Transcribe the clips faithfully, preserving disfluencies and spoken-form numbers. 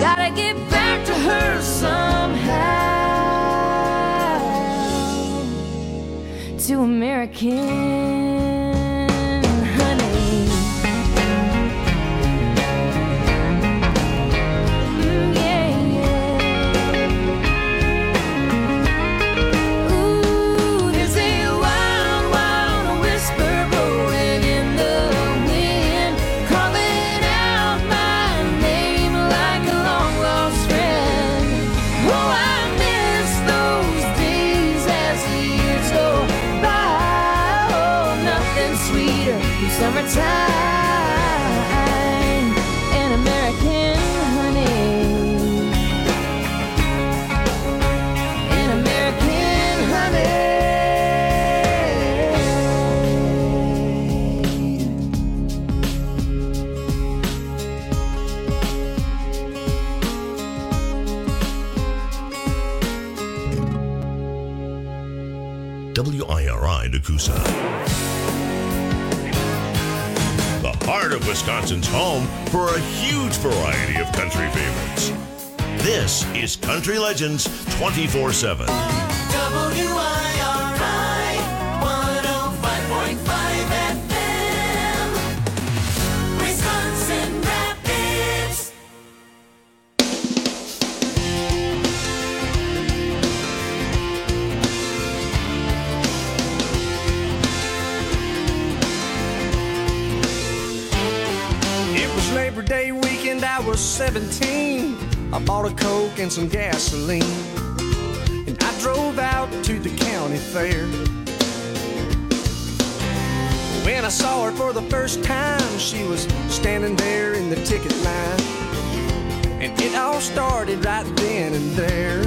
Gotta get back to her somehow. To American honey. Mm, yeah, yeah. Ooh, there's a wild, wild whisper blowing in the wind, calling out my name like a long lost friend. Oh, I miss those days as the years go by. Oh, nothing sweeter than summertime and American honey. And American honey. W I R I Nakusa. The heart of Wisconsin's home for a huge variety of country favorites. This is Country Legends twenty-four seven. W I R I one oh five point five F M, Wisconsin Rapids. It was Labor Day weekend, I was seventeen. I bought a Coke and some gasoline, and I drove out to the county fair. When I saw her for the first time, she was standing there in the ticket line, and it all started right then and there.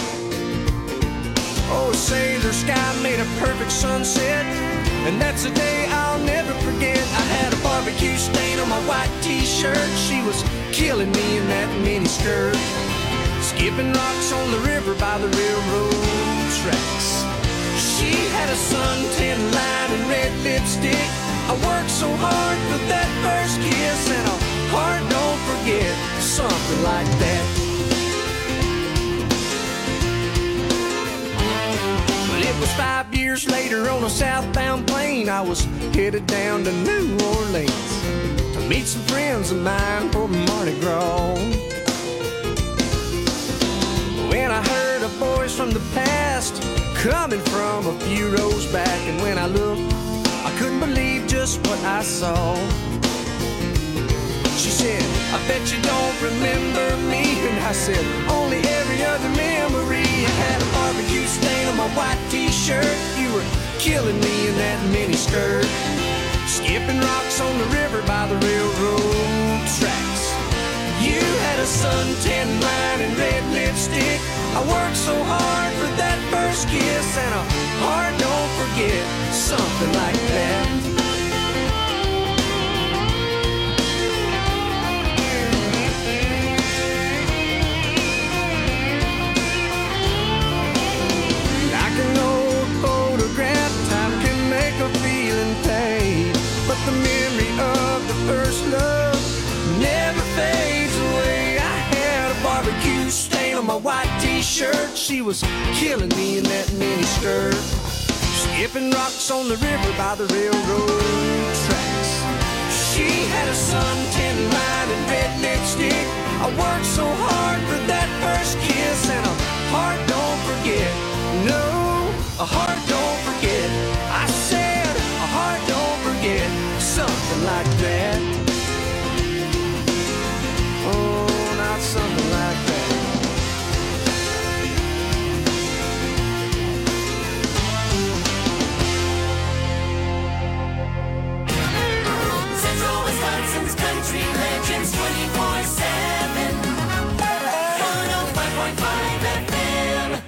Oh, say the sky made a perfect sunset, and that's a day I'll never forget. I had a barbecue stain on my white t-shirt. She was killing me in that mini skirt, skipping rocks on the river by the railroad tracks. She had a suntan line and red lipstick. I worked so hard for that first kiss, and a heart don't forget, something like that. But it was five years later on a southbound plane. I was headed down to New Orleans to meet some friends of mine for Mardi Gras. When I heard a voice from the past coming from a few rows back, and when I looked, I couldn't believe just what I saw. She said, I bet you don't remember me. And I said, only every other memory. I had a barbecue stain on my white t-shirt. You were killing me in that mini skirt, skipping rocks on the river by the railroad tracks. You had a suntan line and red lipstick. I worked so hard for that first kiss, and a heart don't forget, something like that. Like an old photograph, time can make a feeling fade, but the memory of the first love never fades away. I had a barbecue stain on my white t-shirt. She was killing me in that mini skirt, skipping rocks on the river by the railroad tracks. She had a suntan line and red lipstick. I worked so hard for that first kiss, and a heart don't forget. No, a heart don't forget. I said a heart don't forget, something like that. Oh, not something like that. Central Wisconsin's Country Legends twenty-four seven, one oh five point five F M.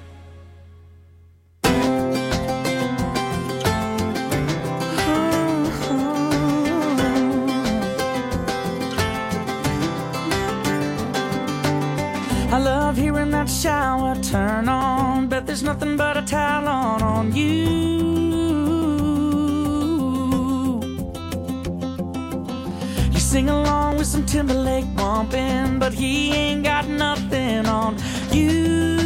I love hearing that shower turn on. Bet there's nothing but a towel on on you. You sing along with some Timberlake bumping, but he ain't got on you.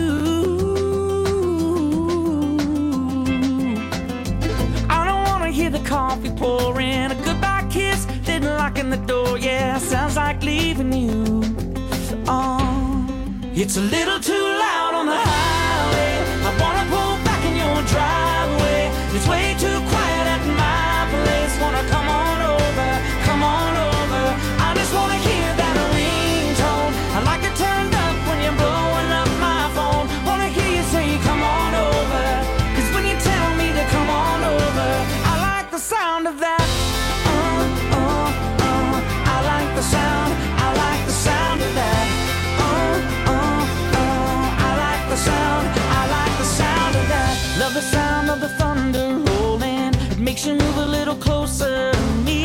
I don't wanna hear the coffee pouring, a goodbye kiss, then locking the door. Yeah, sounds like leaving you. Oh, it's a little too loud on the highway. I wanna pull back in your driveway. It's way too quiet at my place. Wanna come on over, come on over. I just wanna hear that ringtone. I like it turned up when you're blowing up my phone. Wanna hear you say come on over, 'cause when you tell me to come on over, I like the sound of that. Uh, uh, uh. I like the sound, I like the sound of that. Uh, uh, uh. I like the sound, I like the sound of that. Love the sound of the thunder rolling. It makes you move a little closer to me.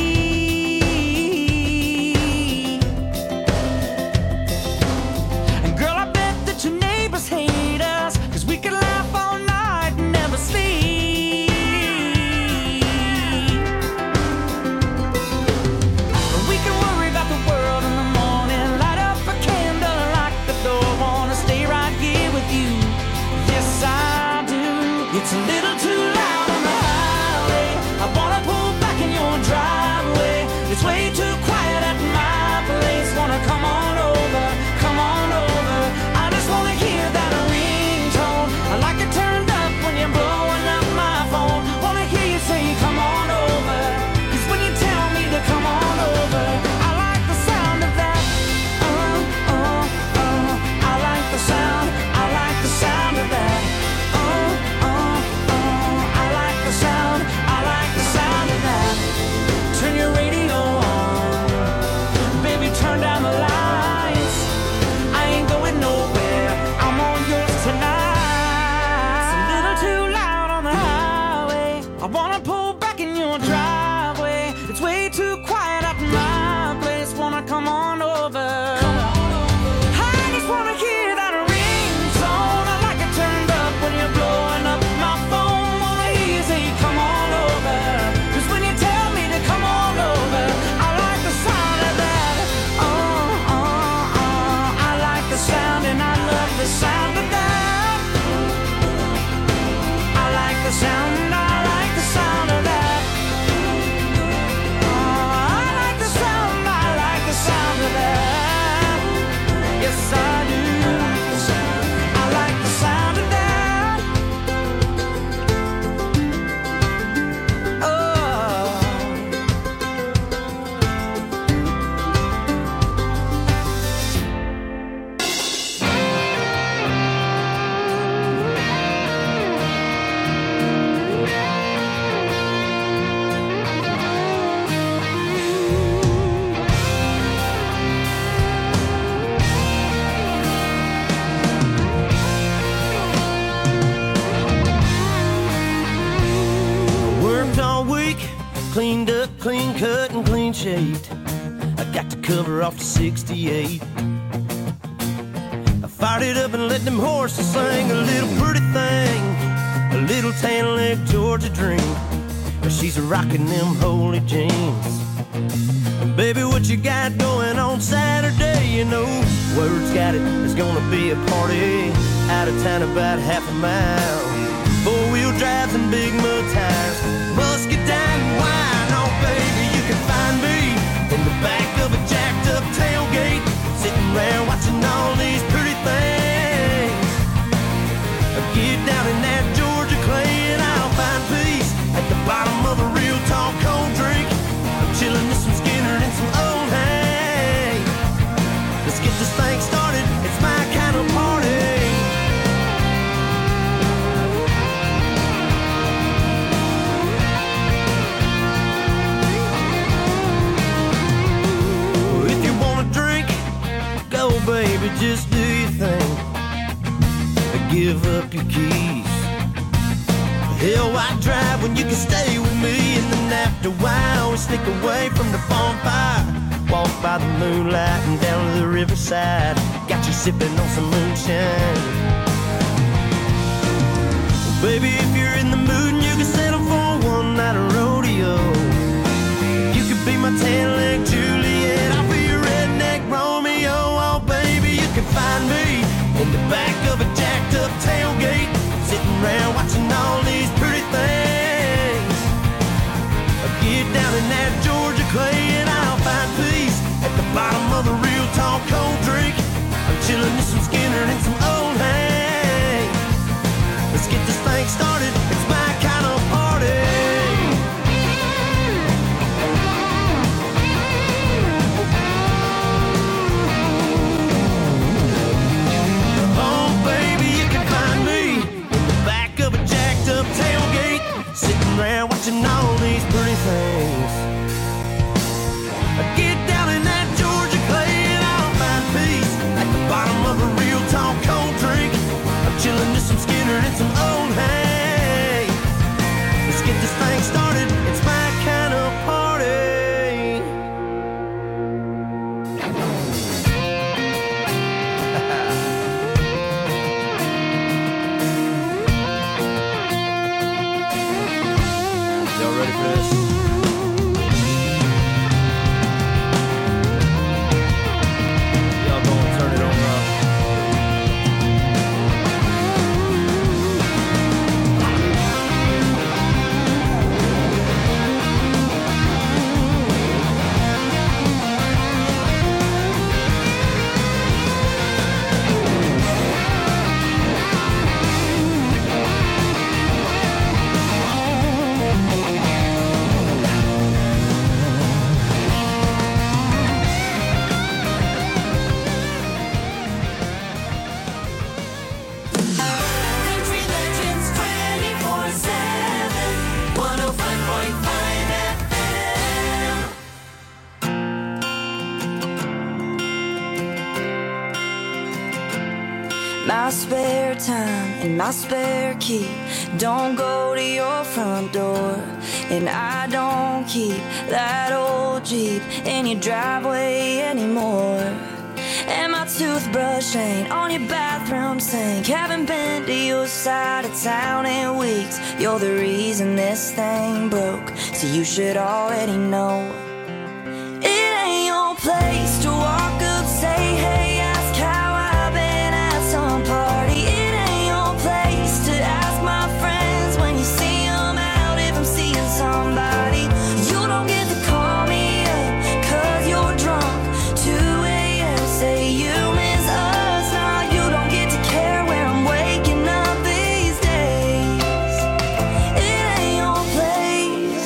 And girl, I bet that your neighbors hate us, 'cause we could laugh all night and never sleep. Or we can worry about the world in the morning, light up a candle, lock the door. Wanna stay right here with you. Yes, I do. It's a little too loud on the highway. I wanna pull back in your driveway. It's way too quiet at my place. Wanna come on over, come on over. I just wanna hear that ringtone. I like it turned up when you're blowing up my phone. Wanna hear you say come on over, 'cause when you tell me to come on over, I like the sound of that. Uh, uh, uh. I like the sound, I like the sound of that. Uh, uh, uh. I like the sound, I like the sound of that. Turn your radio on, baby, turn down the lights. I ain't going nowhere, I'm all yours tonight. It's a little too loud on the highway. I wanna pull back in your driveway. It's way too quiet at my place. Wanna come on over. I just wanna hear that ringtone. I like it turned up when you're blowing up my phone. Wanna hear you say come on over, 'cause when you tell me to come on over, I like the sound of that. Oh, oh, oh. I like the sound and I love the sound of that. I like the sound and I like the sound of that. Oh, I like the sound, I like the sound of that. Yes, I do. I like the sound of that. Oh. Worked all week, cleaned up, clean cut, and clean shaved. I got the cover off the sixty-eight. I fired it up and let them horses sing. A little pretty thing, a little tan leg Georgia dream. She's rocking them holy jeans. Baby, what you got going on Saturday? You know, word's got it, there's gonna be a party out of town about half a mile. Four-wheel drives and big mud tires, muscadine and wine. Oh, baby, you can find me in the back of a jacked-up tailgate, sitting there watching all these pretty things. Get down in that Georgia clay and I'll find peace at the bottom of a real tall cold drink. I'm chilling with some Skinner and some old hay. Let's get this thing started, it's my kind of party. If you wanna drink, go baby, just do your thing. Give up your keys. Hell, why drive when you can stay with me? And then after a while, we sneak away from the bonfire, walk by the moonlight and down to the riverside. Got you sipping on some moonshine. Baby, if you're in the mood and you can settle for one night of rodeo, you could be my tan-leg Juliet, I'll be your redneck Romeo. Oh, baby, you can find me in my spare time and my spare key don't go to your front door, and I don't keep that old Jeep in your driveway anymore. And my toothbrush ain't on your bathroom sink. Haven't been to your side of town in weeks. You're the reason this thing broke, so you should already know. It ain't your place to walk up, say hey, ask how I've been at some party. It ain't your place to ask my friends when you see them out if I'm seeing somebody. You don't get to call me up cause you're drunk. two a.m. say you miss us. Nah, you don't get to care where I'm waking up these days. It ain't your place.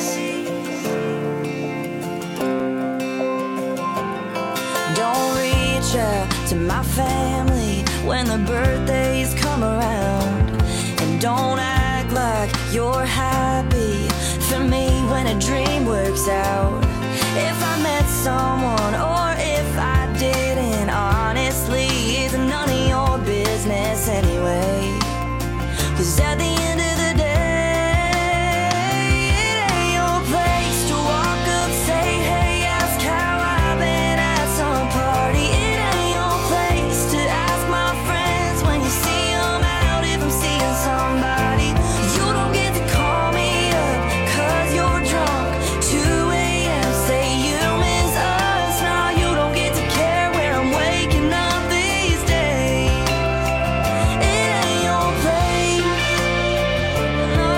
Don't reach out to my family when the birthdays come around, and don't act like you're happy for me when a dream works out. If I met someone or if I didn't, honestly, it's none of your business anyway. Cause at the end of the day, it ain't your place to walk up, say hey, ask how I've been at some party. It ain't your place to ask my friends when you see them out if I'm seeing somebody. You don't get to call me up cause you're drunk. two a.m. say you miss us. Nah, you don't get to care where I'm waking up these days. It ain't your place. No,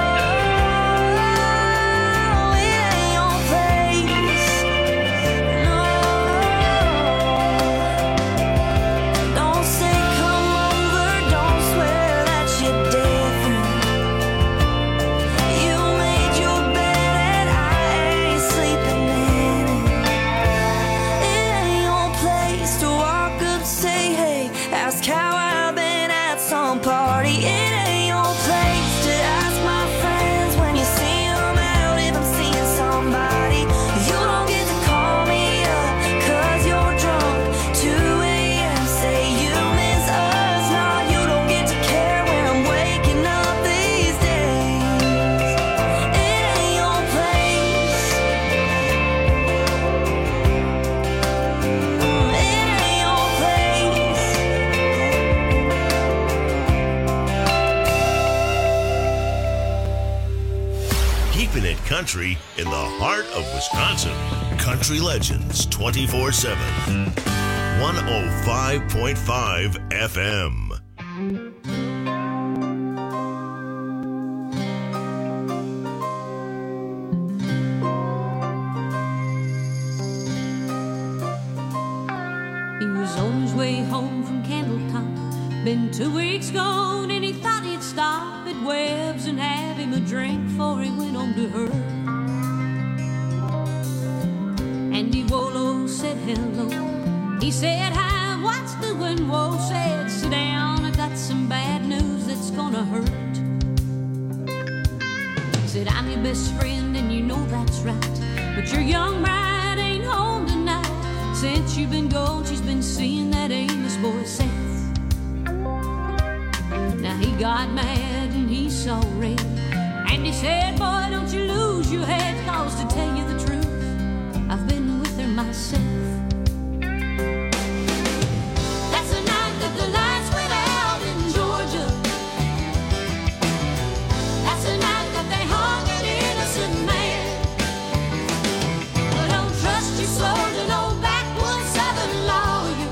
it ain't your place. No, don't say come over, don't swear that you're different. You made your bed and I ain't sleeping in it. It ain't your place to walk up, say hey, ask how I've been at some party. It ain't your place to ask my friends when you see them out if I'm seeing somebody. You don't get to call me up cause you're drunk. two a.m. say you miss us. Nah, you don't get to care where I'm waking up these days. It ain't your place. Mm, it ain't your place. Keeping it country in the heart of Wisconsin. Country Legends twenty-four seven. one oh five point five F M. He was on his way home from Candletop. Been two weeks gone and he thought he'd stop at Webb's and have him a drink before he went on to her. Andy Wolo said hello. He said hi, what's doing? Whoa, said sit down, I got some bad news that's gonna hurt. Said I'm your best friend and you know that's right, but your young bride ain't home tonight. Since you've been gone, she's been seeing that Amos boy Seth. Now he got mad and he saw red, and he said, boy, don't you lose your head, cause to tell you the truth, I've been with her myself. That's the night that the lights went out in Georgia. That's the night that they hung an innocent man. But don't trust your soul to no backwoods southern lawyer,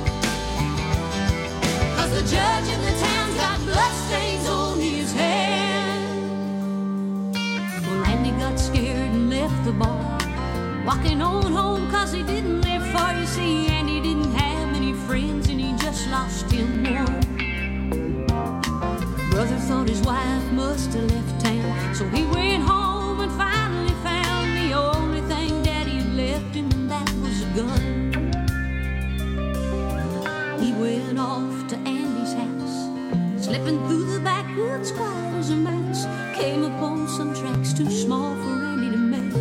cause the judge in the town's got bloodstains on his hand. Well, Andy got scared and left the bar, walking on home cause he didn't live far. You see, Andy didn't have many friends and he just lost him one. Brother thought his wife must have left town, so he went home and finally found the only thing Daddy had left him, and that was a gun. He went off to Andy's house, slipping through the backwoods quiet as a mouse. Came upon some tracks too small for Andy to make.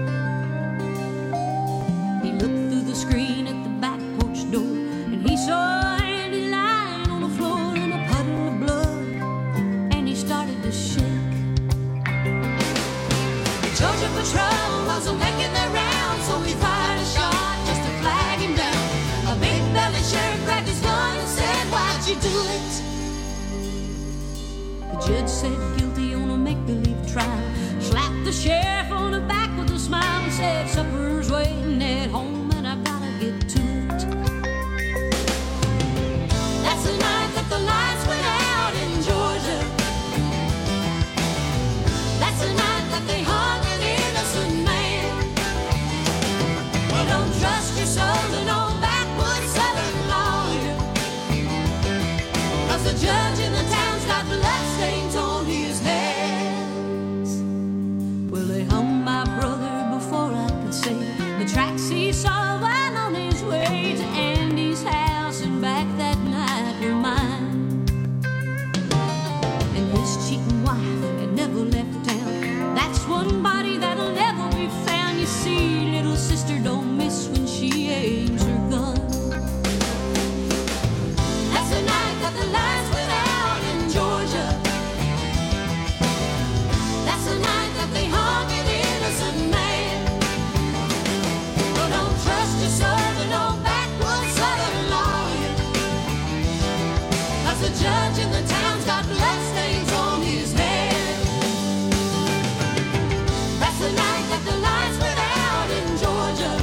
He looked through the screen at the back porch door, and he saw Andy lying on the floor in a Judge said guilty on a make-believe trial. Slapped the sheriff on the back with a smile and said, supper's waiting at home and I gotta get to it. That's the night that the lights went out in Georgia. That's the night that they hung an innocent man. Well, don't trust your soul to no backwoods southern lawyer, 'cause the judge in the town's got bloodstains on his hands. Well, they hung my brother before I could say the tracks he saw while on his way to Andy's house, and back that night were mine. And his cheating wife had never left town. That's one body that'll never be found. You see, little sister don't miss when she aims her gun. That's the night that the lights went out in Georgia. That's the night that they hung an innocent man. Well, don't trust your soul to no backwoods southern lawyer, 'cause the judge in the town's got bloodstains on his hands. That's the night that the lights went out in Georgia.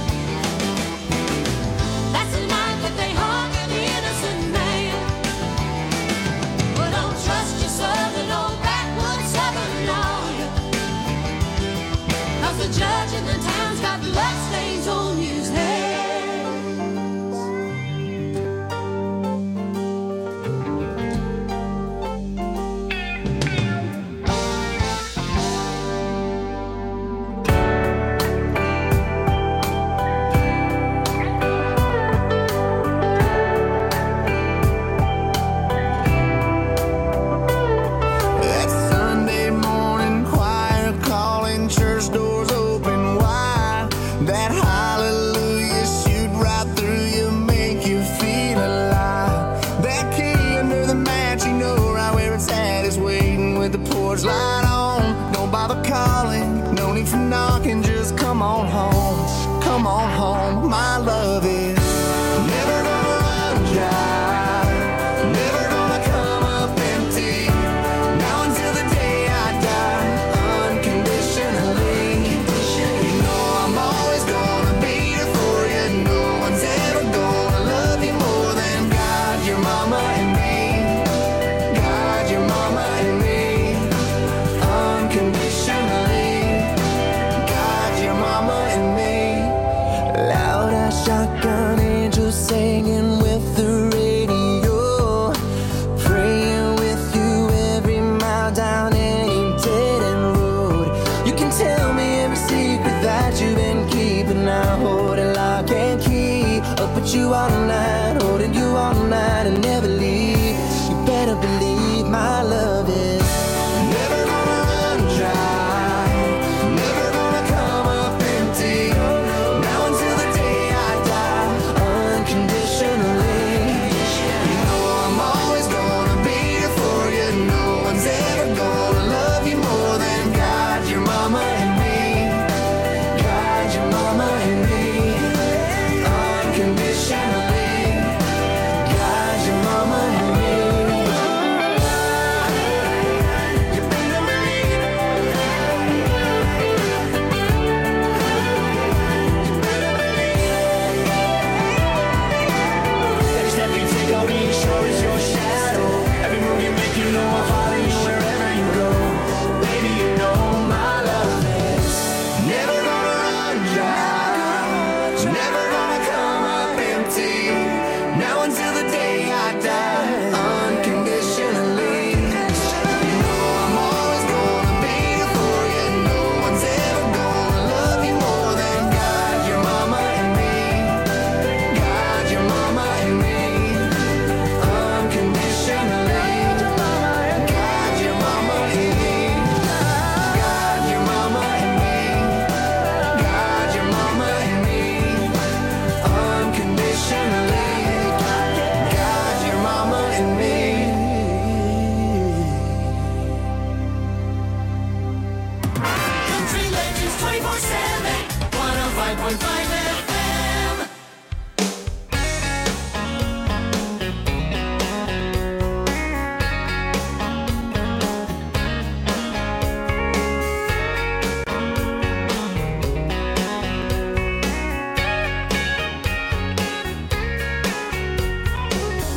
That's the night that they hung an innocent man. Well, don't trust your soul to no backwoods southern lawyer, 'cause the judge in the town's got bloodstains on his hands. That Sunday morning choir calling, church doors open wide. That hallelujah shoot right through you, make you feel alive. That key under the mat, you know right where it's at, is waiting with the porch light on. Don't bother calling, no need for knocking, just come on home, come on home. My love is never gonna run dry, never gonna come up empty. Now until the day I die, unconditionally. You know I'm always gonna be here for you. No one's ever gonna love you more than God, your mama and me. God, your mama and me.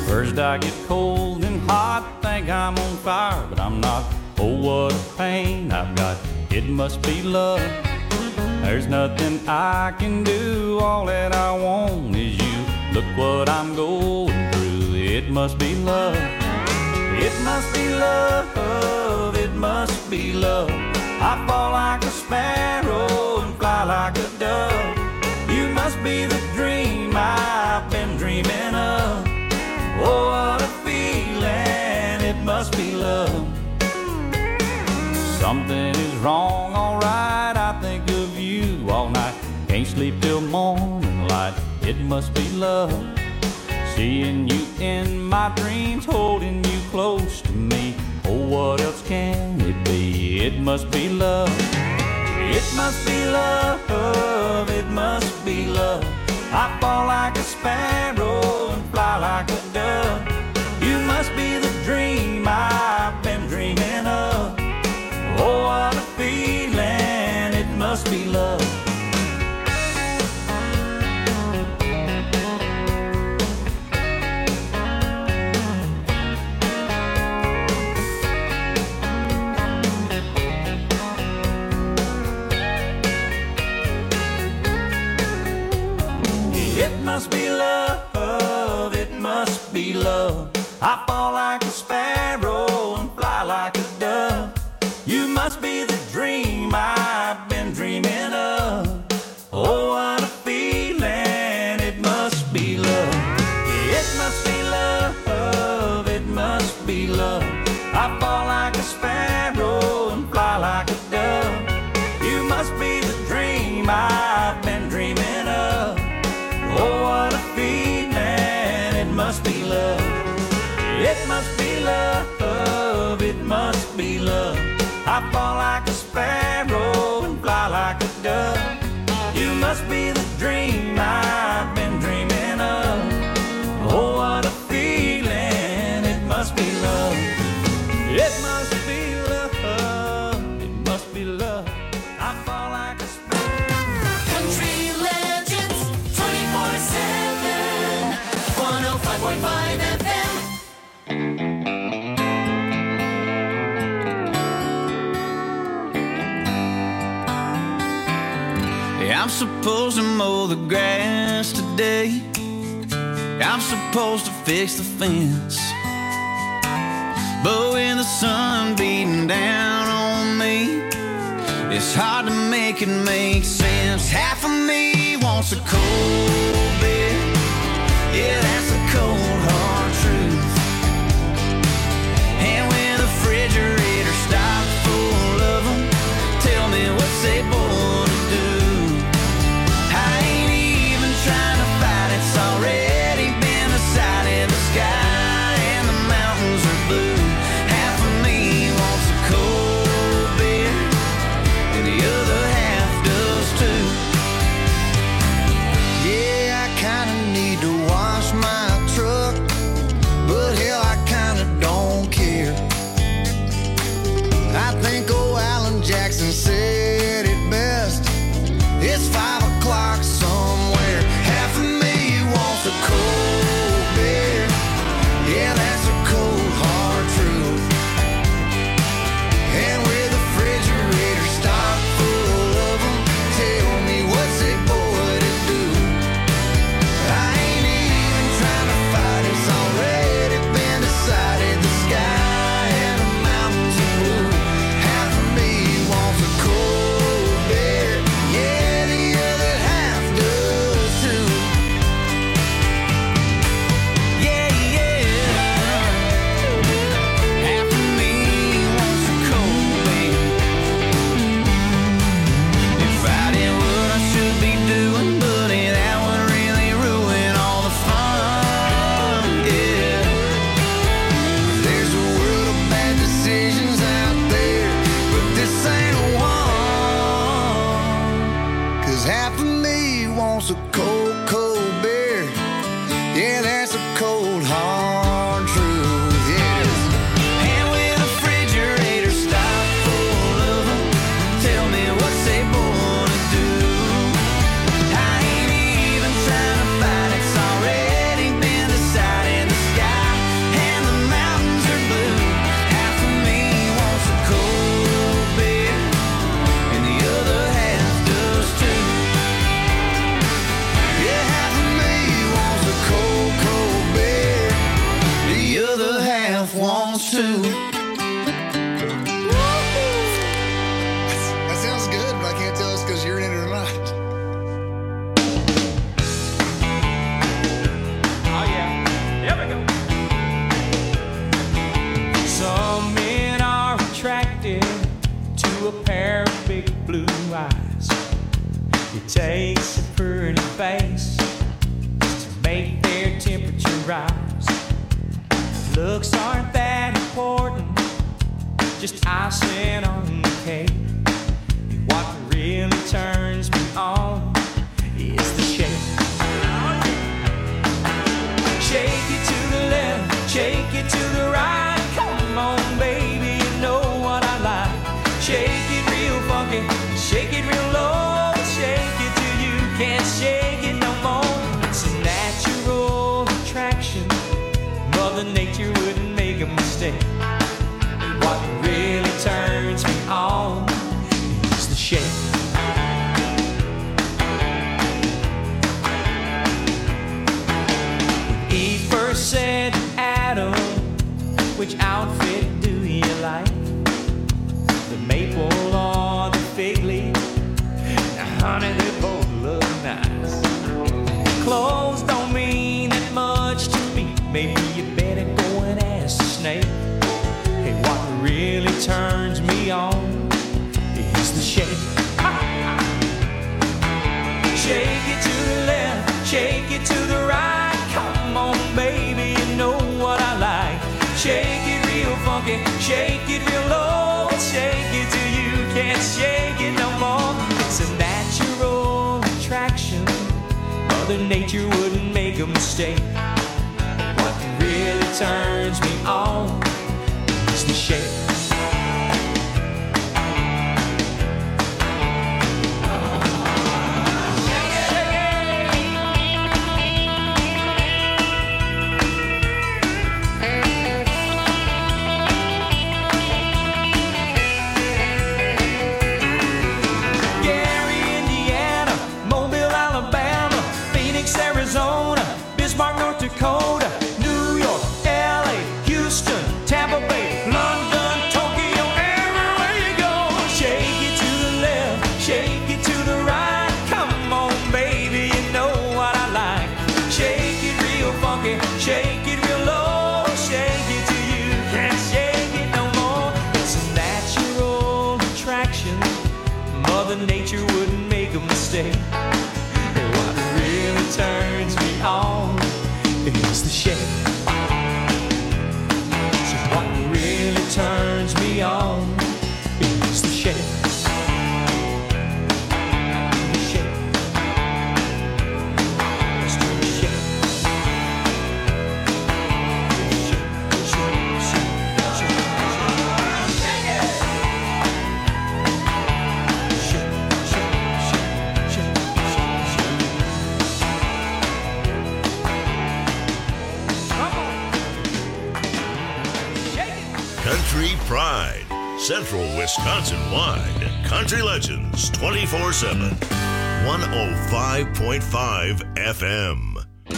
First I get cold and hot, think I'm on fire, but I'm not. Oh, what a pain I've got, it must be love. There's nothing I can do, all that I want is you. Look what I'm going through, it must be love. It must be love, it must be love. I fall like a sparrow and fly like a dove. You must be the dream I've been dreaming of. Oh, what a feeling, it must be love. Something is wrong, alright, I think of you all night. Can't sleep till morning light, it must be love. Seeing you in my dreams, holding you close to me. Oh, what else can it be? It must be love. It must be love, it must be love. I fall like a sparrow and fly like a dove. You must be the dream I've been dreaming of. Oh, what a feeling, it must be love. It must be love, it must be love. I fall like a sparrow and fly like a dove. You must be the dream I've been dreaming of. Oh, what a feeling, it must be love. It must be love, it must be love. I fall like a sparrow and fly like a dove. You must be the dream I've been dreaming of. Oh, what a feeling, it must be love. It must be love, it must be love. I fall like a sparrow and fly like a dove. You must be the dream I've been dreaming of. Oh, what a feeling, it must be love. It must be love, it must be love. I fall like a sparrow. Country Legends twenty-four seven, one oh five point five F M. I'm supposed to mow the grass today. I'm supposed to fix the fence. But with the sun beating down on me, it's hard to make it make sense. Half of me wants a cold beer. Yeah, that's the cold hard truth. And when the refrigerator stops full of them, tell me what's they born to do. I ain't even trying to fight, it's already been decided. The sky and the mountains are blue. Half of me wants a cold beer, and the other half does too. Yeah, I kinda the other half wants to. That sounds good, but I can't tell us because you're in it or not. Oh yeah, there we go. Some men are attracted to a pair of big blue eyes. It takes a pretty face to make their temperature rise. Looks aren't that important, just icing on the cake. And what really turns me on is the shake. Shake it to the left, shake it to the right. Come on, baby, you know what I like. Shake it real funky, shake it real low. Shake it till you can't shake it no more. It's a natural attraction. Mother Nature wouldn't make a mistake. What really turns me on is the shake. When Eve first said to Adam, which outfit do you like? The maple or the fig leaf? Now honey, they both look nice. Clothes don't mean that much to me. Maybe you better go and ask the snake. Hey, what really turns me on is the shake. Shake it to the left, shake it to the right. Come on, baby, you know what I like. Shake it real funky, shake it real low. Shake it till you can't shake it no more. It's a natural attraction. Mother Nature wouldn't make a mistake. What really turns me on is the shake. Arizona, Bismarck, North Dakota, New York, L A, Houston, Tampa Bay, London, Tokyo, everywhere you go. Shake it to the left, shake it to the right. Come on, baby, you know what I like. Shake it real funky, shake it real low. Shake it till you can't shake it no more. It's a natural attraction. Mother Nature wouldn't make a mistake. Really turns me on is the shake. So what really turns me on is the shake. The shake. Let's do the shake. Shake, shake, shake, shake, shake it. Shake, shake, shake, shake, shake, shake. Country Pride, Central Wisconsin-wide. Country Legends twenty-four seven. one oh five point five F M.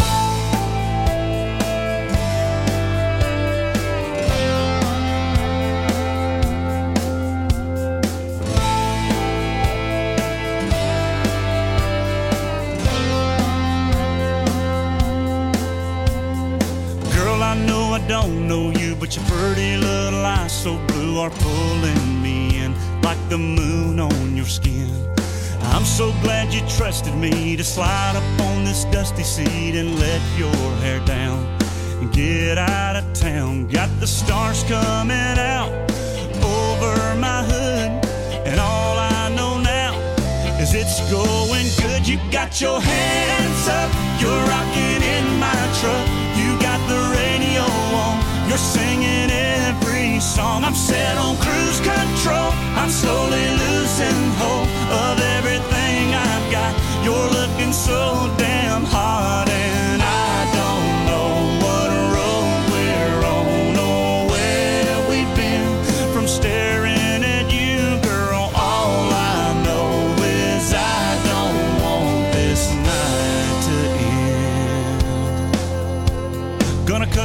Girl, I know I don't know you, but your pretty little eyes so blue are pulling me in like the moon on your skin. I'm so glad you trusted me to slide up on this dusty seat and let your hair down and get out of town. Got the stars coming out over my hood, and all I know now is it's going good. You got your hands up, you're rocking in my truck. You got the radio on, you're singing every song. I'm set on cruise control, I'm slowly losing hope of everything I've got. You're looking so damn hot, and I don't know what road we're on or where we've been. From staring at you, girl, all I know is I don't want this night to end. Gonna cuss the morning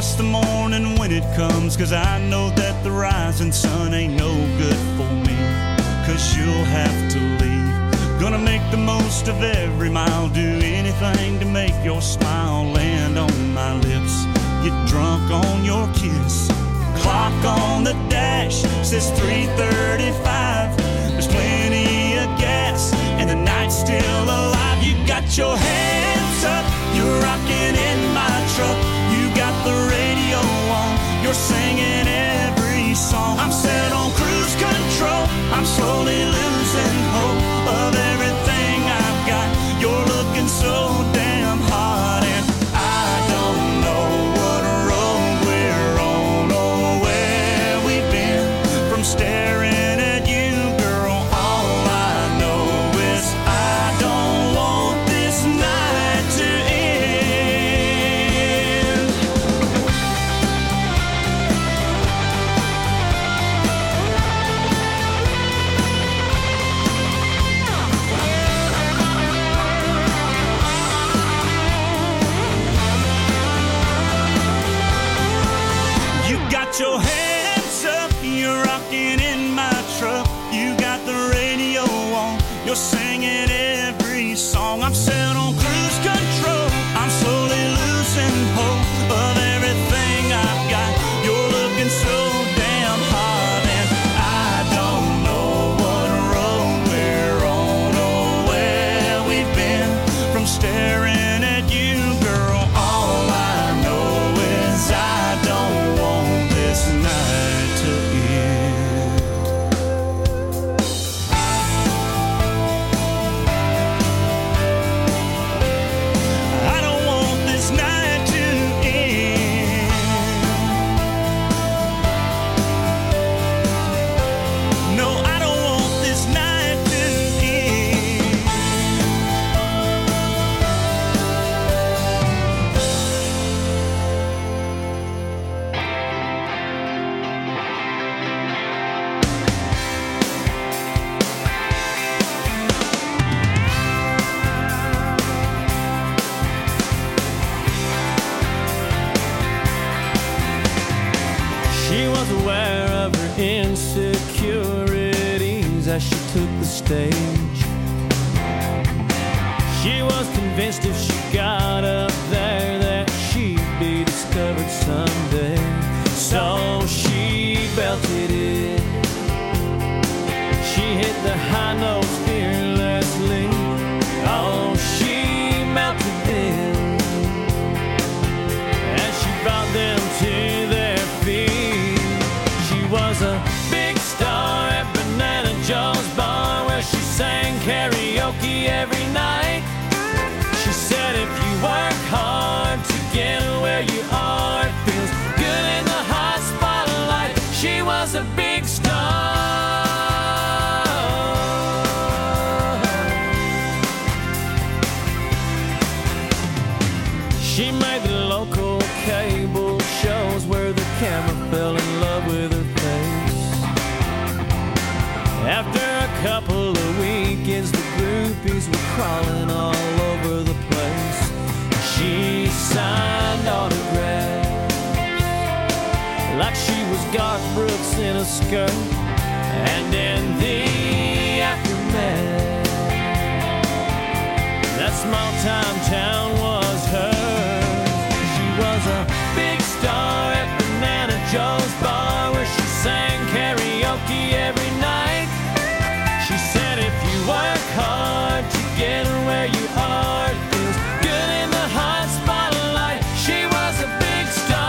morning when it comes, 'cause I know that the rising sun ain't no good for me. 'Cause you'll have to leave. Gonna make the most of every mile, do anything to make your smile land on my lips. Get drunk on your kiss. Clock on the dash says three thirty-five. There's plenty of gas and the night's still alive. You got your hands up, you're rocking in my truck. You got the radio on, you're singing every song. I'm set on cruise control, I'm slowly losing hope of everything I've got. You're looking so damn hot, and I don't know what road we're on or where we've been. From staring at you, girl, all I know is I don't want this night to end. You got your hands up, you're rocking in my truck. You got the radio on, you're singing every song. I'm set on cruise control, I'm slowly losing hope of everything I've got. You're looking so damn hot, and I don't know what road we're on or where we've been. From staring at you, girl, all I know is I don't want this night to end. I don't want this night to end. No, I don't want this night to end. She was aware of her insecurities as she took the stage. She was convinced if she got up there that she'd be discovered someday. So she belted it. She hit the high notes fearlessly. Oh, she melted them as she brought them to their feet. She was a big star at Banana Joe's bar, where she sang karaoke every night. She said if you work hard to get where you are, it feels good in the hot spotlight. She was a big star. She made the local cable shows where the camera fell in love with her face. After a couple of weekends, the groupies were crawling all over the place. She signed autographs like she was Garth Brooks in a skirt. And in the aftermath, that small time town was hers. She was a big star at Banana Joe's bar, where she sang karaoke every night. She said if you work hard to get where you are, it feels good in the hot spotlight. She was a big star.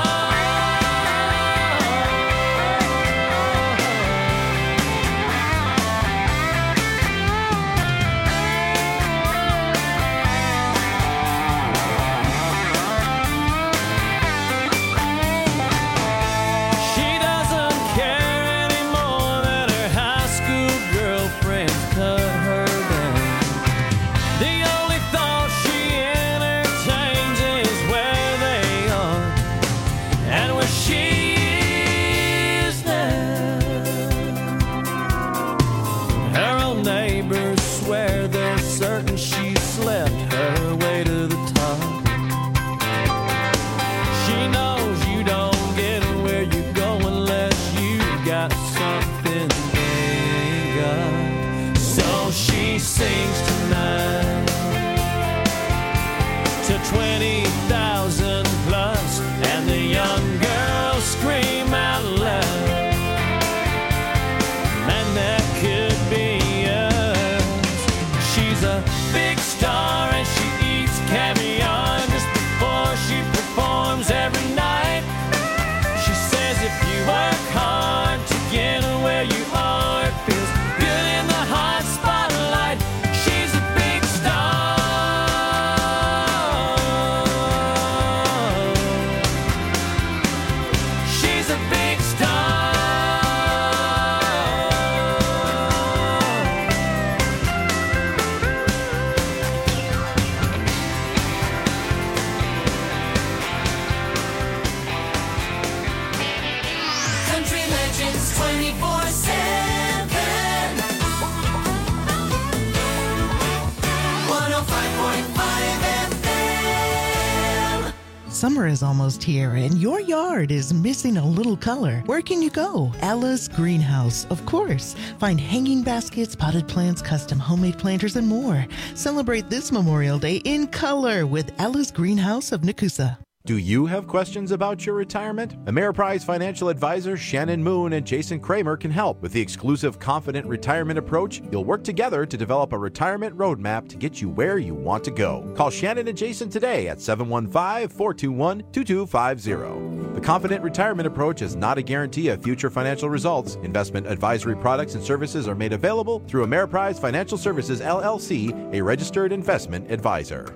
Summer is almost here and your yard is missing a little color. Where can you go? Ella's Greenhouse, of course. Find hanging baskets, potted plants, custom homemade planters, and more. Celebrate this Memorial Day in color with Ella's Greenhouse of Nakusa. Do you have questions about your retirement? Ameriprise financial advisors Shannon Moon and Jason Kramer can help. With the exclusive Confident Retirement Approach, you'll work together to develop a retirement roadmap to get you where you want to go. Call Shannon and Jason today at seven one five, four two one, two two five zero. The Confident Retirement Approach is not a guarantee of future financial results. Investment advisory products and services are made available through Ameriprise Financial Services, L L C, a registered investment advisor.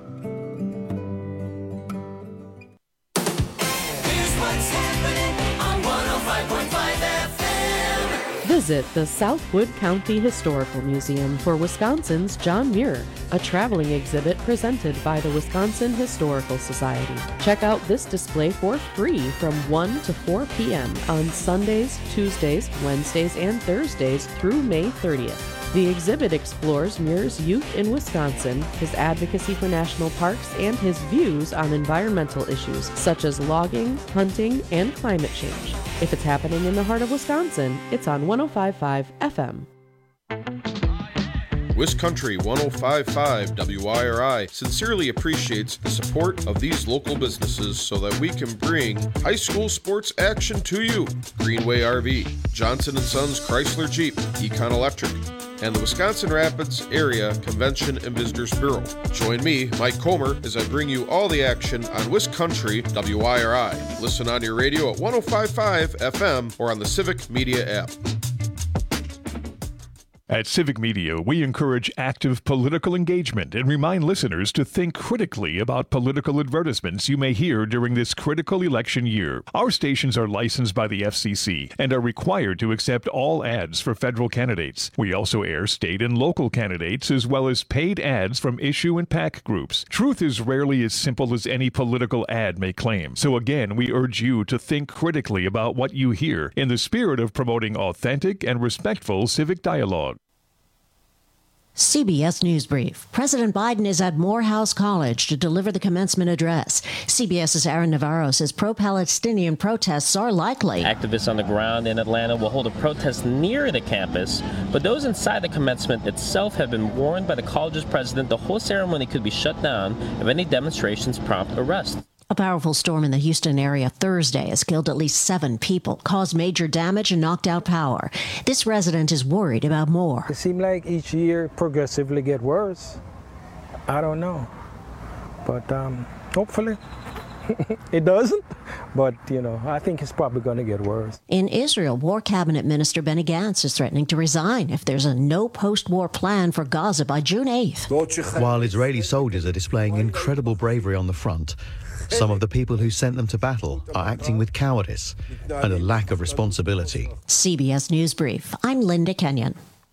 Visit the Southwood County Historical Museum for Wisconsin's John Muir, a traveling exhibit presented by the Wisconsin Historical Society. Check out this display for free from one to four p.m. on Sundays, Tuesdays, Wednesdays, and Thursdays through May thirtieth. The exhibit explores Muir's youth in Wisconsin, his advocacy for national parks, and his views on environmental issues such as logging, hunting, and climate change. If it's happening in the heart of Wisconsin, it's on one oh five point five F M. WisCountry one oh five point five W I R I sincerely appreciates the support of these local businesses so that we can bring high school sports action to you. Greenway R V, Johnson and Sons Chrysler Jeep, Econ Electric, and the Wisconsin Rapids Area Convention and Visitors Bureau. Join me, Mike Comer, as I bring you all the action on WisCountry W I R I. Listen on your radio at one oh five point five F M or on the Civic Media app. At Civic Media, we encourage active political engagement and remind listeners to think critically about political advertisements you may hear during this critical election year. Our stations are licensed by the F C C and are required to accept all ads for federal candidates. We also air state and local candidates as well as paid ads from issue and PAC groups. Truth is rarely as simple as any political ad may claim. So again, we urge you to think critically about what you hear in the spirit of promoting authentic and respectful civic dialogue. C B S News Brief. President Biden is at Morehouse College to deliver the commencement address. CBS's Aaron Navarro says pro-Palestinian protests are likely. Activists on the ground in Atlanta will hold a protest near the campus, but those inside the commencement itself have been warned by the college's president the whole ceremony could be shut down if any demonstrations prompt arrest. A powerful storm in the Houston area Thursday has killed at least seven people, caused major damage, and knocked out power. This resident is worried about more. It seems like each year progressively get worse. I don't know. But um, hopefully it doesn't. But, you know, I think it's probably going to get worse. In Israel, War Cabinet Minister Benny Gantz is threatening to resign if there's a no post-war plan for Gaza by June eighth. While Israeli soldiers are displaying incredible bravery on the front, some of the people who sent them to battle are acting with cowardice and a lack of responsibility. C B S News Brief. I'm Linda Kenyon.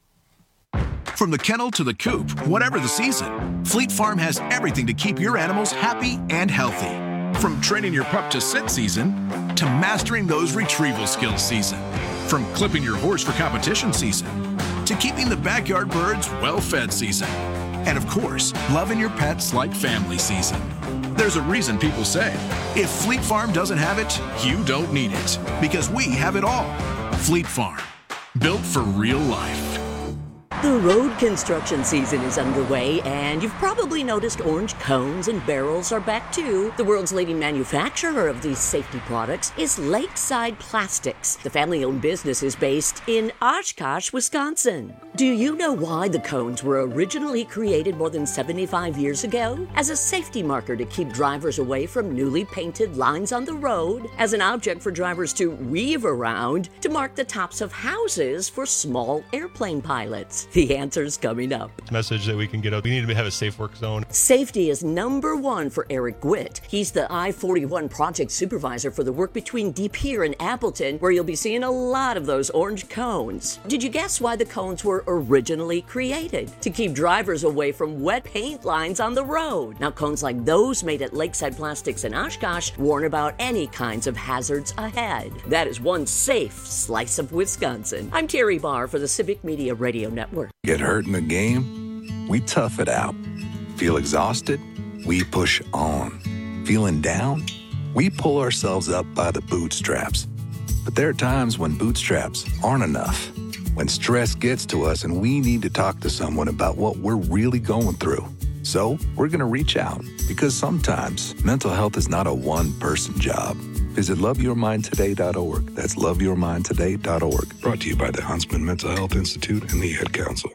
From the kennel to the coop, whatever the season, Fleet Farm has everything to keep your animals happy and healthy. From training your pup to sit season to mastering those retrieval skills season. From clipping your horse for competition season to keeping the backyard birds well-fed season. And of course, loving your pets like family season. There's a reason people say, if Fleet Farm doesn't have it, you don't need it. Because we have it all. Fleet Farm, built for real life. The road construction season is underway, and you've probably noticed orange cones and barrels are back too. The world's leading manufacturer of these safety products is Lakeside Plastics. The family-owned business is based in Oshkosh, Wisconsin. Do you know why the cones were originally created more than seventy-five years ago? As a safety marker to keep drivers away from newly painted lines on the road, as an object for drivers to weave around, to mark the tops of houses for small airplane pilots. The answer's coming up. Message that we can get out. We need to have a safe work zone. Safety is number one for Eric Gwitt. He's the I forty-one project supervisor for the work between De Pere and Appleton, where you'll be seeing a lot of those orange cones. Did you guess why the cones were originally created? To keep drivers away from wet paint lines on the road. Now, cones like those made at Lakeside Plastics in Oshkosh warn about any kinds of hazards ahead. That is one safe slice of Wisconsin. I'm Terry Barr for the Civic Media Radio Network. Get hurt in the game? We tough it out. Feel exhausted? We push on. Feeling down? We pull ourselves up by the bootstraps. But there are times when bootstraps aren't enough. When stress gets to us and we need to talk to someone about what we're really going through. So we're going to reach out, because sometimes mental health is not a one-person job. Visit love your mind today dot org. That's love your mind today dot org. Brought to you by the Huntsman Mental Health Institute and the Ad Council.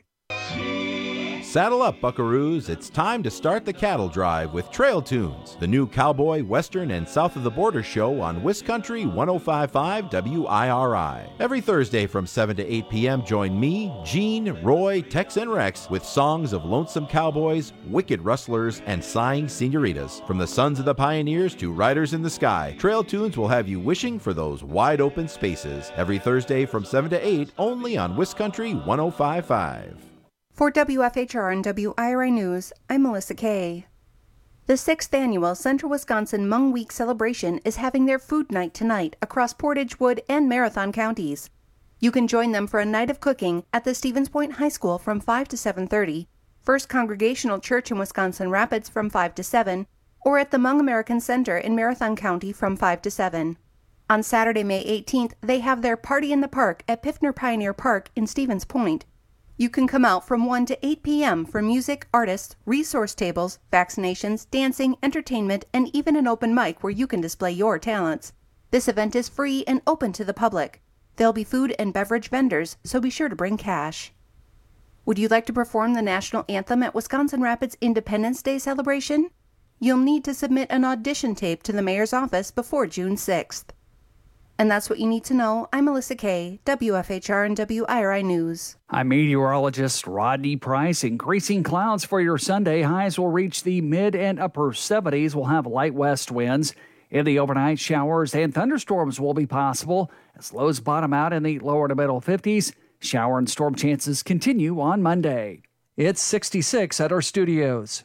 Saddle up, buckaroos. It's time to start the cattle drive with Trail Tunes, the new cowboy, western, and south of the border show on Wiscountry one oh five point five W I R I. Every Thursday from seven to eight p.m., join me, Gene, Roy, Tex, and Rex with songs of lonesome cowboys, wicked rustlers, and sighing senoritas. From the sons of the pioneers to riders in the sky, Trail Tunes will have you wishing for those wide open spaces. Every Thursday from seven to eight, only on Wiscountry one oh five point five. For W F H R and W I R I News, I'm Melissa Kay. The sixth annual Central Wisconsin Hmong Week celebration is having their food night tonight across Portage, Wood, and Marathon counties. You can join them for a night of cooking at the Stevens Point High School from five to seven thirty, First Congregational Church in Wisconsin Rapids from five to seven, or at the Hmong American Center in Marathon County from five to seven. On Saturday, May eighteenth, they have their Party in the Park at Piffner Pioneer Park in Stevens Point. You can come out from one to eight p.m. for music, artists, resource tables, vaccinations, dancing, entertainment, and even an open mic where you can display your talents. This event is free and open to the public. There'll be food and beverage vendors, so be sure to bring cash. Would you like to perform the national anthem at Wisconsin Rapids Independence Day celebration? You'll need to submit an audition tape to the mayor's office before June sixth. And that's what you need to know. I'm Melissa Kay, W F H R and W I R I News. I'm meteorologist Rodney Price. Increasing clouds for your Sunday. Highs will reach the mid and upper seventies. We'll have light west winds. In the overnight, showers and thunderstorms will be possible as lows bottom out in the lower to middle fifties. Shower and storm chances continue on Monday. It's sixty-six at our studios.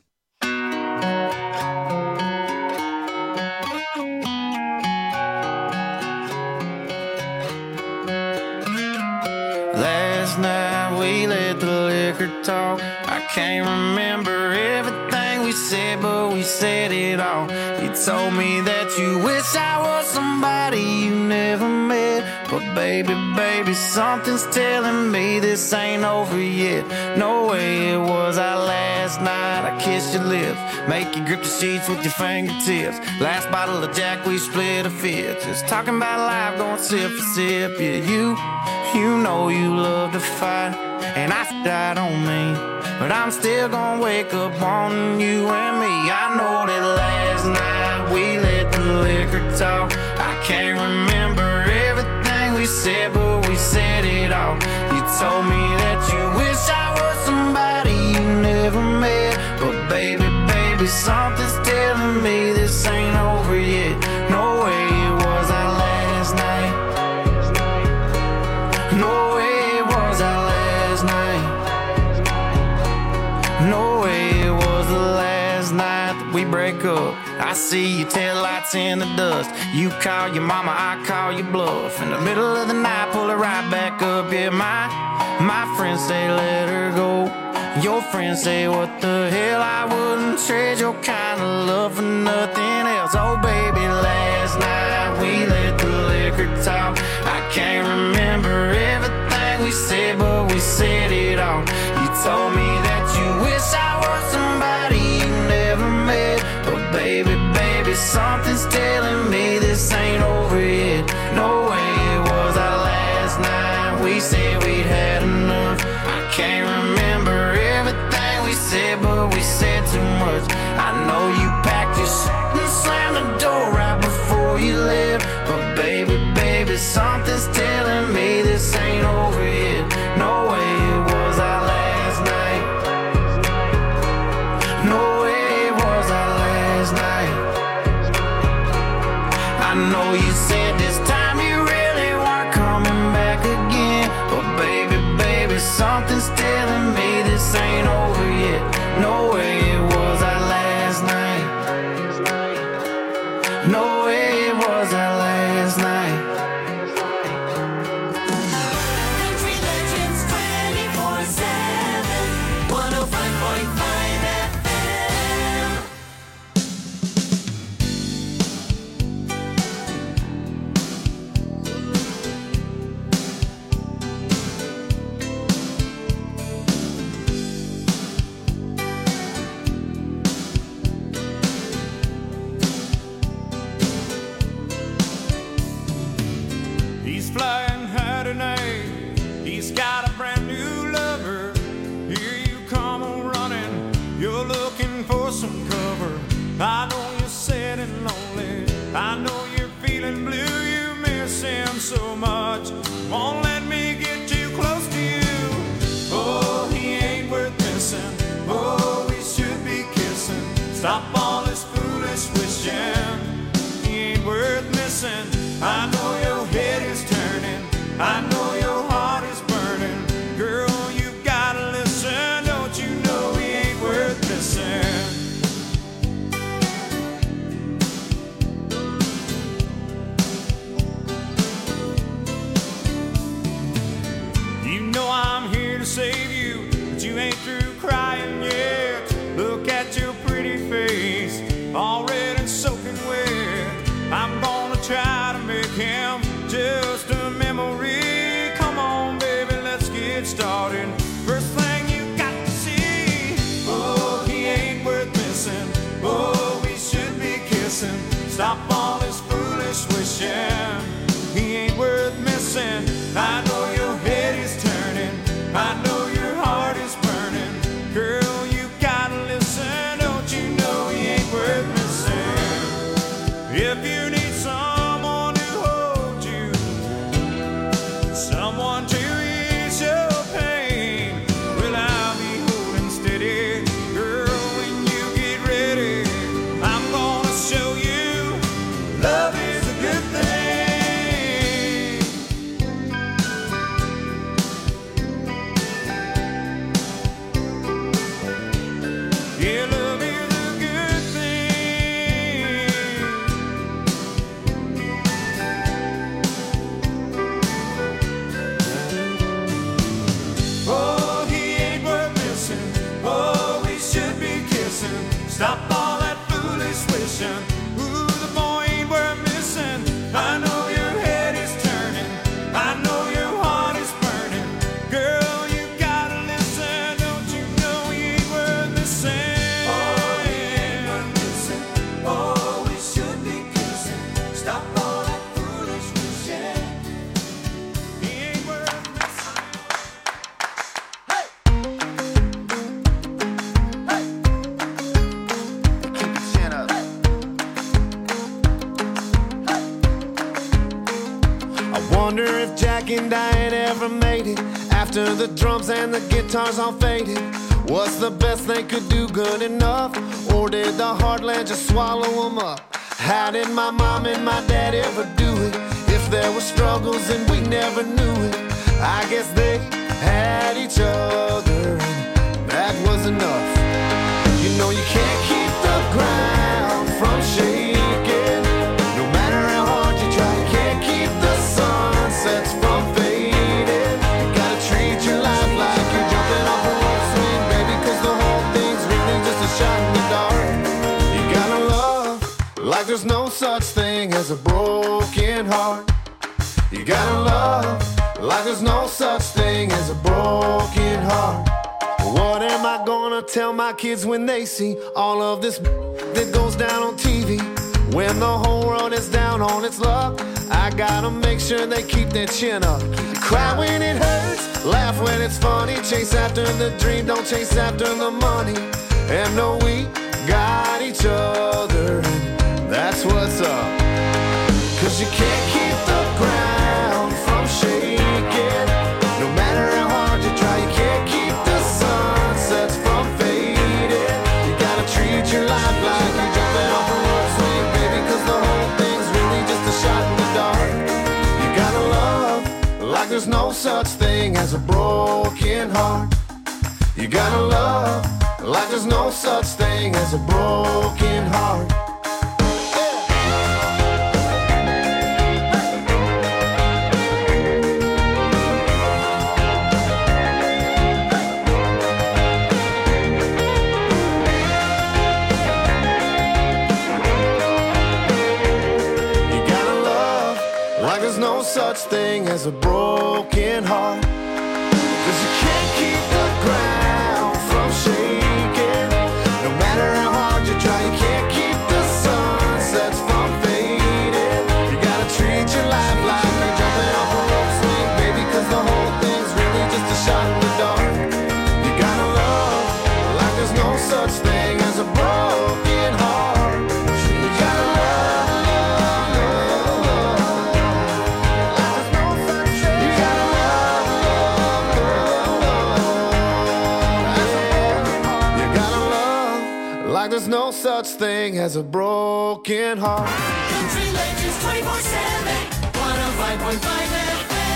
Last night we let the liquor talk. I can't remember everything we said, but we said it all. You told me that you wish I was somebody you never met. But baby, baby, something's telling me this ain't over yet. No way it was our last night. I kissed your lips, make you grip the sheets with your fingertips. Last bottle of Jack, we split a fifth. Just talking about life, going sip for sip. Yeah, you, you know you love to fight, and I died on me, but I'm still gonna wake up on you and me. I know that last night we let the liquor talk. I can't remember everything we said, but we said it all. You told me that you wish I was somebody you never met. But baby, baby, something's telling me this ain't over yet. No way it was our last night. No way it was our last night. No way it was the last night that we break up. I see your taillights in the dust. You call your mama, I call your bluff. In the middle of the night, pull her right back up. Yeah, my, my friends say let her go. Your friends say what the hell, I wouldn't trade your kind of love for nothing else. Oh baby, last night we let the liquor talk. I can't remember everything we said, but we said it all. You told me that you wish I was somebody you never met. But baby, baby, something's telling me this ain't over yet. No way it was our last night. We said we'd had enough. I can't remember everything we said, but we said too much. I know you packed your shit and slammed the door right before you left. But baby, baby, something's telling me this ain't over yet. No way it was our last night. No way it was our last night. I know you said this time you really weren't coming back again. But baby, baby, something's telling me this ain't over yet. No way it was our last night. No way it was our last night. flying high tonight. He's got a brand new lover. Here you come on running. You're looking for some cover. I know you're sad and lonely. I know you're feeling blue. You miss him so much. Won't let me get too close to you. Oh, he ain't worth missing. Oh, we should be kissing. Stop all this foolish wishing. He ain't worth missing. I know your head is turning. I know your heart is burning. Girl, you gotta listen. Don't you know he ain't worth missing? You know I'm here to save you, but you ain't through crying yet. Look at your pretty face, already soaking wet. I'm gonna try to make him just a memory. Come on, baby, let's get started. First thing you got to see, oh, he ain't worth missing. Oh, we should be kissing. Stop all this foolish wishing. He ain't worth missing. I know your head is turning. I know your heart is burning. Girl, you gotta listen. Don't you know he ain't worth missing? If you need someone to hold you, someone to ease your pain, well, I'll be holding steady. Girl, when you get ready, I'm gonna show you love is a good thing. Yeah, love is a good thing. Oh, he ain't worth missing. Oh, we should be kissing. Stop all that foolish wishing. Ooh, the boy ain't worth missing. I know your head is turning. I know your heart is burning. Girl, you gotta listen. Don't you know he ain't worth missing? Oh, he ain't worth missing. Oh, we should be kissing. Stop all that foolish wishing. He ain't worth missing. Keep your chin up. I wonder if Jack and Diane ever made it after the drums and the guitars all faded. What's the best they could do good enough? Or did the heartland just swallow them up? How did my mom and my dad ever do it? If there were struggles and we never knew it, I guess they had each other and that was enough. You know you can't keep the ground from shaking. No matter how hard you try, you can't keep the sunsets from fading. You gotta treat your life like you're jumping off a rope swing, baby, cause the whole thing's really just a shot in the dark. You gotta love like there's no such thing as a broken heart. You gotta love like there's no such thing as a broken heart. What am I gonna tell my kids when they see all of this that goes down on T V? When the whole world is down on its luck, I gotta make sure they keep their chin up. Cry when it hurts, laugh when it's funny. Chase after the dream, don't chase after the money. And know we got each other, and that's what's up. Cause you can't keep the ground from shaking. No matter how hard you try, you can't keep the sunsets from fading. You gotta treat your life like you're jumping off a rope swing, baby, cause the whole thing's really just a shot in the dark. You gotta love like there's no such thing as a broken heart. You gotta love like there's no such thing as a broken heart. There's no such thing as a broken heart. Cause you can't keep the ground from shaking. No matter how hard you try, you can't keep the sunsets from fading. You gotta treat your life like you're jumping off a There's no such thing as a broken heart. Country Legends twenty-four seven, one oh five point five F M.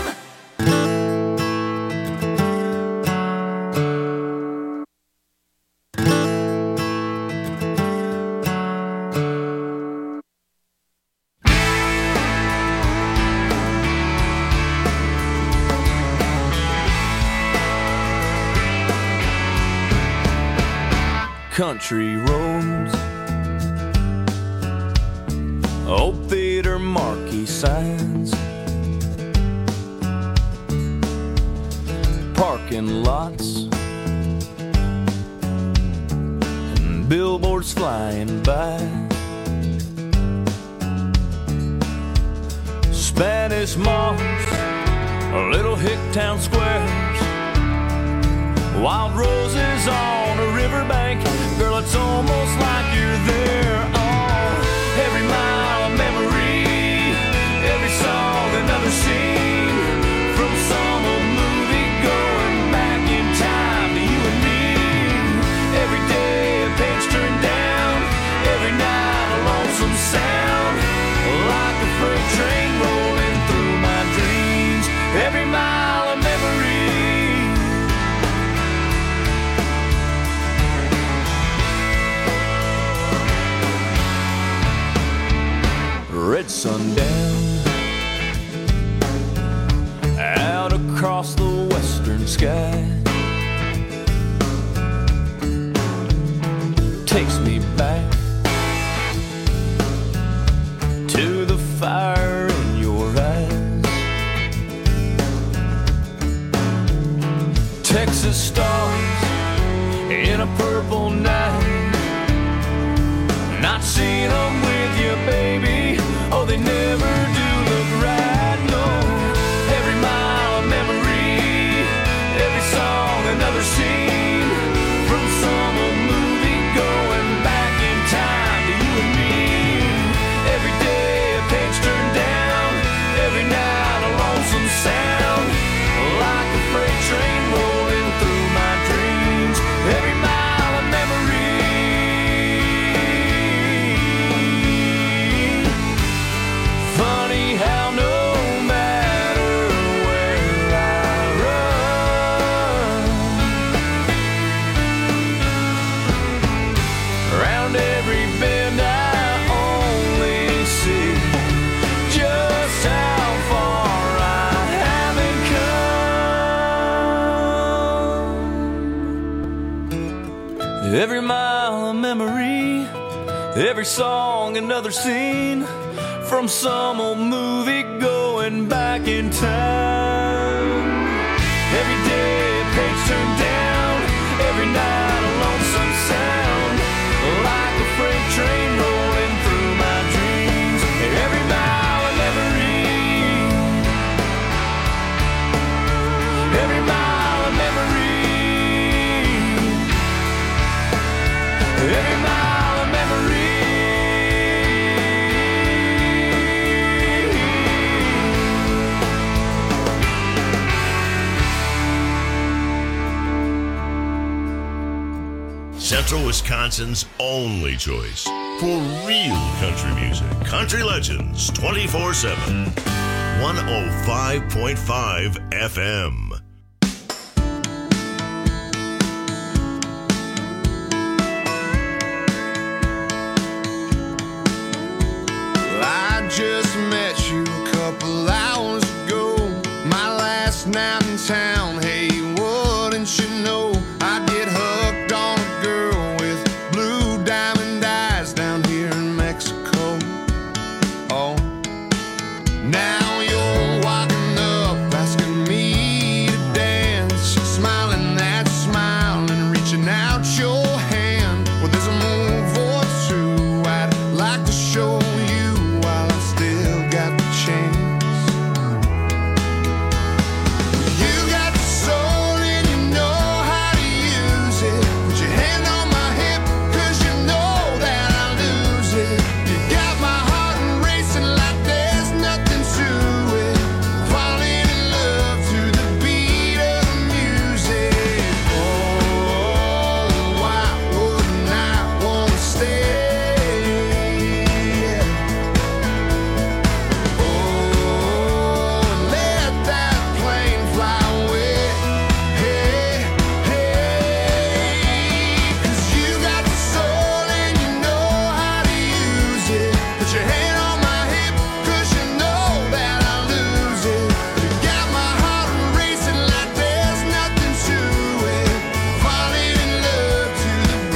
Country roads, old theater marquee signs, parking lots, and billboards flying by, Spanish moss, little hick town squares, wild roses on a riverbank. Girl, it's almost like you're there. Oh, every mile of memory, every song, another scene from some old movie going back in time to you and me. Every day a page turned down, every night a lonesome sound, like a freight train rolling through my dreams. Every mile of memory. Red sundown out across the western sky takes me back to the fire in your eyes. Texas stars in a purple night, not seeing them with you, baby. Oh, they never do look right, no. Every mile of memory, every song, another scene from some old movie going back in time to you and me. Every day a page turned down, every night a lonesome sound, like a freight train rolling through my dreams. Every mile of memory. Funny how no matter where I run, around every bend I only see just how far I haven't come. Every mile of memory, every song another scene from some old movie going back in time. Every day a page turned down, every night a lonesome sound, like a freight train rolling through my dreams. Every mile of memory, every mile of memory, every mile of memory. Central Wisconsin's only choice for real country music. Country Legends twenty-four seven. one oh five point five F M. Well, I just met you a couple hours ago. My last night in town.